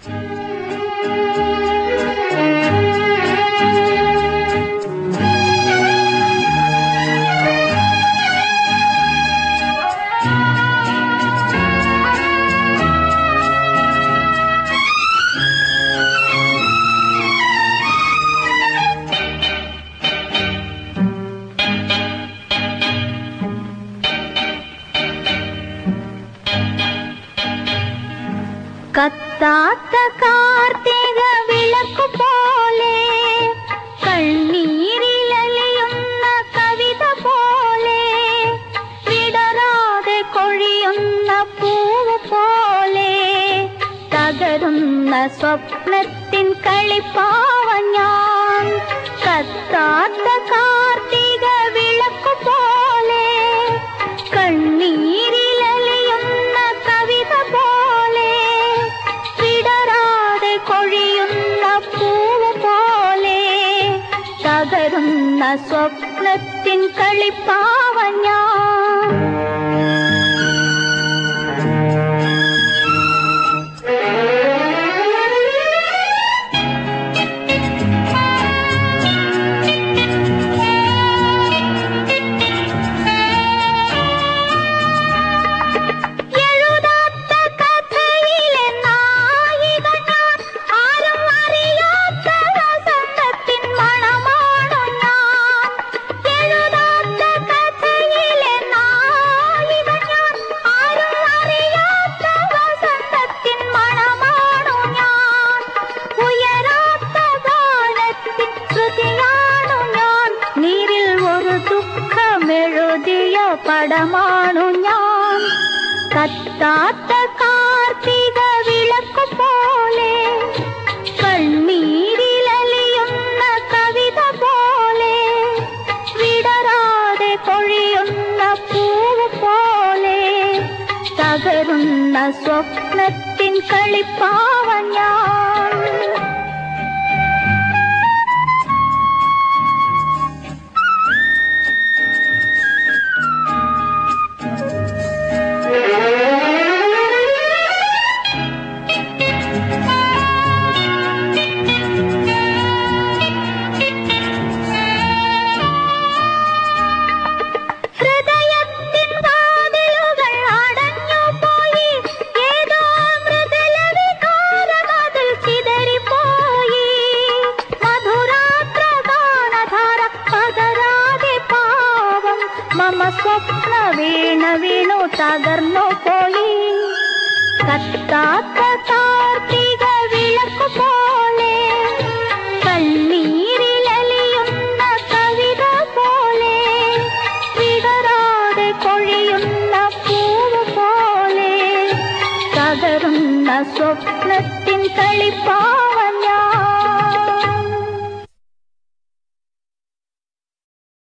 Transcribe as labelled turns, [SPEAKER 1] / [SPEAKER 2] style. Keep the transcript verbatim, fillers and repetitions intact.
[SPEAKER 1] കത്താത്ത കാർത്തിക വിളക്കു പോലെ കണ്ണീരിലലിയുന്ന കവിത പോലെ വിടരാതെ കൊഴിയുന്ന പൂവ് പോലെ തകരുന്ന സ്വപ്നത്തിൻ കളിപ്പാവൻ ഞാൻ. കത്താത്ത കാർത്തിക വിളക്കു പോലെ കണ്ണീരിലലിയുന്ന കവിത പോലെ വിടരാതെ കൊഴിയുന്ന പൂവ് പോലെ തകരുന്ന സ്വപ്നത്തിൻ കളിപ്പാവൻ ഞാൻ. മെഴുതിയ പടമാണു ഞാൻ. കത്താത്ത കാർത്തിക വിളക്കു പോലെ കണ്ണീരിലലിയുന്ന കവിത പോലെ വിടരാതെ കൊഴിയുന്ന പൂവ് പോലെ തകരുന്ന സ്വപ്നത്തിൻ കളിപ്പാവൻ ഞാൻ. മമ സ്വപ്ന വീണ വീണു തകർന്നു പോയി. കത്താത്ത കാർത്തിക വിളക്കു പോലെ കണ്ണീരിലലിയുന്ന കവിത പോലെ വിടരാതെ കൊഴിയുന്ന പൂവ് പോലെ തകരുന്ന സ്വപ്നത്തിൻ കളിപ്പാ